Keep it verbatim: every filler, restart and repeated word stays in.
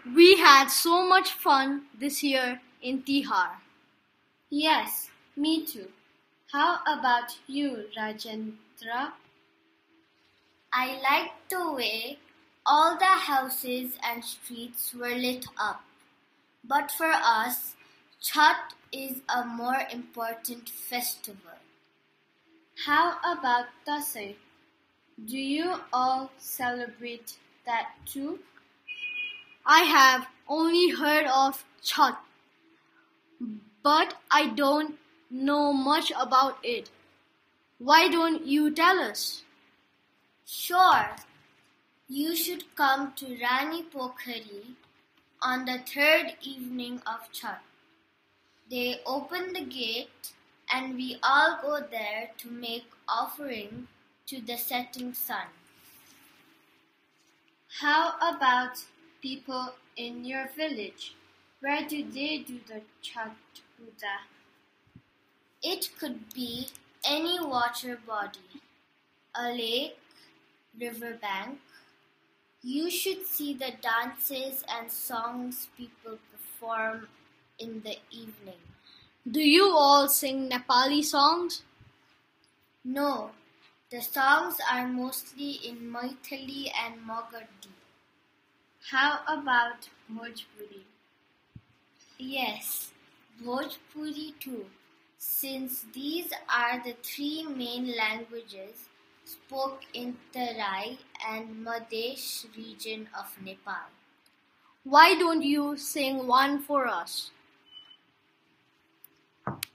We had so much fun this year in Tihar. Yes, me too. How about you, Rajendra? I liked the way all the houses and streets were lit up. But for us, Chhat is a more important festival. How about Dasai? Do you all celebrate that too? I have only heard of Chhat, but I don't know much about it. Why don't you tell us? Sure, you should come to Rani Pokhari on the third evening of Chhat. They open the gate and we all go there to make offering to the setting sun. How about people in your village? Where do they do the Chhat Puja? It could be any water body, a lake, riverbank. You should see the dances and songs people perform in the evening. Do you all sing Nepali songs? No, the songs are mostly in Maithili and Magadhi. How about Bhojpuri? Yes, Bhojpuri too, since these are the three main languages spoke in Tarai and Madhesh region of Nepal. Why don't you sing one for us?